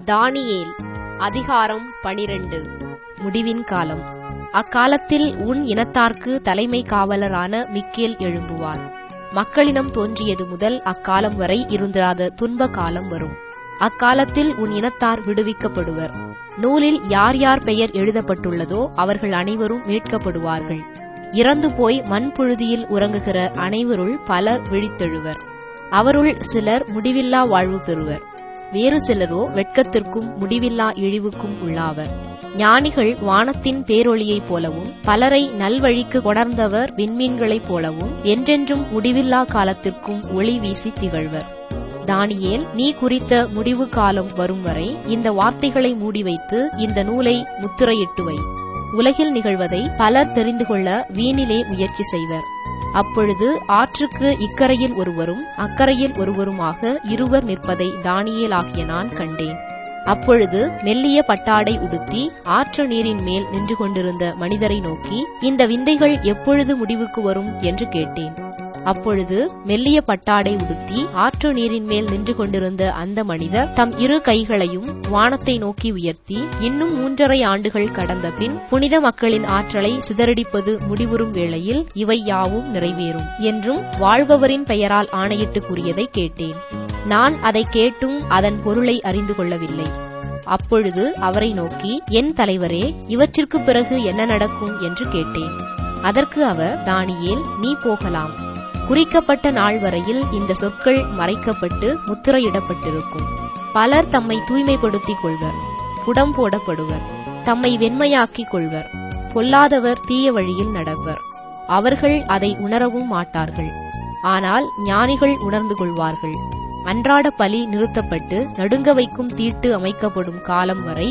தானியேல் அதிகாரம் 12. முடிவின் காலம். அக்காலத்தில் உன் இனத்தார்க்கு தலைமை காவலரான மிக்கேல் எழும்புவார். மக்களினம் தோன்றியது முதல் அக்காலம் வரை இருந்திராத துன்ப காலம் வரும். அக்காலத்தில் உன் இனத்தார் விடுவிக்கப்படுவர். நூலில் யார் யார் பெயர் எழுதப்பட்டுள்ளதோ அவர்கள் அனைவரும் மீட்கப்படுவார்கள். இறந்து போய் மண்புழுதியில் உறங்குகிற அனைவருள் பலர் விழித்தெழுவர். அவருள் சிலர் முடிவில்லா வாழ்வு பெறுவர். வேறு சிலரோ வெட்கத்திற்கும் முடிவில்லா இழிவுக்கும் உள்ளாவர். ஞானிகள் வானத்தின் பேரொளியைப் போலவும் பலரை நல்வழிக்கு கொணர்ந்தவர் விண்மீன்களைப் போலவும் என்றென்றும் முடிவில்லா காலத்திற்கும் ஒளி வீசி திகழ்வர். தானியேல், நீ குறித்த முடிவு காலம் வரும் வரை இந்த வார்த்தைகளை மூடி வைத்து இந்த நூலை முத்திரையிட்டு வை. உலகில் நிகழ்வதை பலர் தெரிந்து கொள்ள வீணிலே முயற்சி செய்வர். அப்பொழுது ஆற்றுக்கு இக்கரையில் ஒருவரும் அக்கரையில் ஒருவருமாக இருவர் நிற்பதை தானியேல் ஆகிய நான் கண்டேன். அப்பொழுது மெல்லிய பட்டாடை உடுத்தி ஆற்று நீரின் மேல் நின்று கொண்டிருந்த மனிதரை நோக்கி, இந்த விந்தைகள் எப்பொழுது முடிவுக்கு வரும் என்று கேட்டேன். அப்பொழுது மெல்லிய பட்டாடை உடுத்தி ஆற்று நீரின் மேல் நின்று கொண்டிருந்த அந்த மனிதர் தம் இரு கைகளையும் வானத்தை நோக்கி உயர்த்தி, இன்னும் 3½ ஆண்டுகள் கடந்த பின் புனித மக்களின் ஆற்றலை சிதறடிப்பது முடிவுறும் வேளையில் இவை யாவும் நிறைவேறும் என்றும் வாழ்பவரின் பெயரால் ஆணையிட்டு கூறியதை கேட்டேன். நான் அதை கேட்டும் அதன் பொருளை அறிந்து கொள்ளவில்லை. அப்பொழுது அவரை நோக்கி, என் தலைவரே, இவற்றிற்கு பிறகு என்ன நடக்கும் என்று கேட்டேன். அதற்கு அவர், தானியேல், நீ போகலாம். குறிக்கப்பட்ட நாள் வரையில் இந்த சொற்கள் மறைக்கப்பட்டு முத்திரையிடப்பட்டிருக்கும். பலர் தம்மை தூய்மைப்படுத்திக் கொள்வர், புடம் போடப்படுவர், தம்மை வெண்மையாக்கிக் கொள்வர். பொல்லாதவர் தீய வழியில் நடவர். அவர்கள் அதை உணரவும் மாட்டார்கள். ஆனால் ஞானிகள் உணர்ந்து கொள்வார்கள். அன்றாட பலி நிறுத்தப்பட்டு நடுங்க வைக்கும் தீட்டு அமைக்கப்படும் காலம் வரை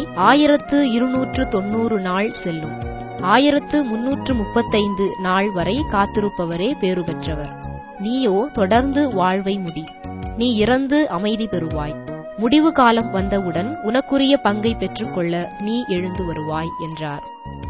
1290 நாள் செல்லும். 1335 நாள் வரை காத்திருப்பவரே பேறு பெற்றவர். நீயோ தொடர்ந்து வாழ்வை முடி. நீ இறந்து அமைதி பெறுவாய். முடிவு காலம் வந்தவுடன் உனக்குரிய பங்கை பெற்றுக்கொள்ள நீ எழுந்து வருவாய் என்றார்.